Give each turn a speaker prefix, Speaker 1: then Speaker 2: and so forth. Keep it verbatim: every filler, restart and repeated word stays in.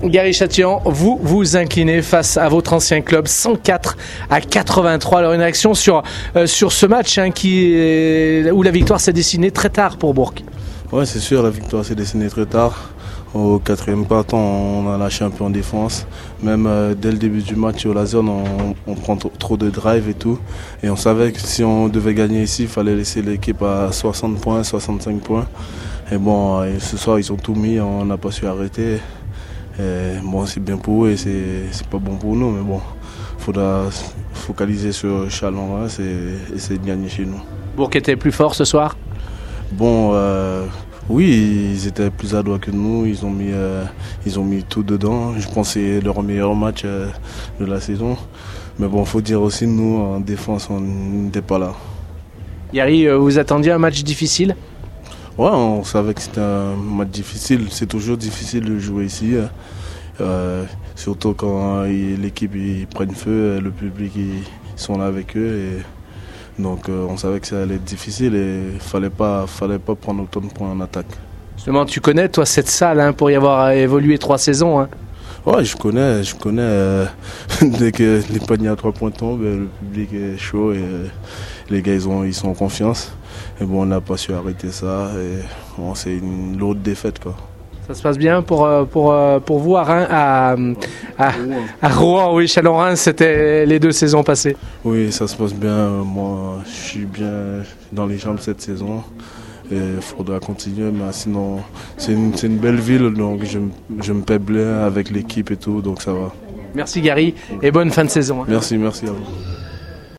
Speaker 1: Gary Châtillon, vous vous inclinez face à votre ancien club cent quatre à quatre-vingt-trois. Alors une réaction sur, euh, sur ce match hein, qui est, où la victoire s'est dessinée très tard pour Bourg.
Speaker 2: Oui, c'est sûr, la victoire s'est dessinée très tard. Au quatrième quart-temps, on a lâché un peu en défense. Même euh, dès le début du match au Laser, on, on prend t- trop de drive et tout. Et on savait que si on devait gagner ici, il fallait laisser l'équipe à soixante points, soixante-cinq points. Et bon, et ce soir, ils ont tout mis, on n'a pas su arrêter. Et bon, c'est bien pour eux et c'est, c'est pas bon pour nous, mais bon, il faudra focaliser sur Chalon et essayer de gagner chez nous.
Speaker 1: Bourg était plus fort ce soir ?
Speaker 2: Bon, euh, oui, ils étaient plus adroits que nous, ils ont mis, euh, ils ont mis tout dedans. Je pense que c'est leur meilleur match euh, de la saison. Mais bon, il faut dire aussi, nous, en défense, on n'était pas là.
Speaker 1: Gary, vous attendiez un match difficile ?
Speaker 2: Ouais, on savait que c'était un match difficile. C'est toujours difficile de jouer ici. Euh, surtout quand il, l'équipe ils prennent feu, le public ils sont là avec eux. Et donc euh, on savait que ça allait être difficile et il ne fallait pas, fallait pas prendre autant de points en attaque. Justement,
Speaker 1: tu connais toi cette salle hein, pour y avoir évolué trois saisons hein.
Speaker 2: Ouais, je connais, je connais. Euh, dès que les paniers à trois points tombent, le public est chaud et euh, les gars ils, ont, ils sont en confiance. Et bon, on n'a pas su arrêter ça. Et bon, c'est une lourde défaite, quoi.
Speaker 1: Ça se passe bien pour, pour, pour vous à, Reims, à, à, à Rouen, oui, Chalon-Reims, c'était les deux saisons passées.
Speaker 2: Oui, ça se passe bien. Moi, je suis bien dans les jambes cette saison. Il faudra continuer, mais sinon, c'est une, c'est une belle ville, donc je, je me paie bien avec l'équipe et tout, donc ça va.
Speaker 1: Merci Gary et bonne fin de saison. Hein.
Speaker 2: Merci, merci à vous.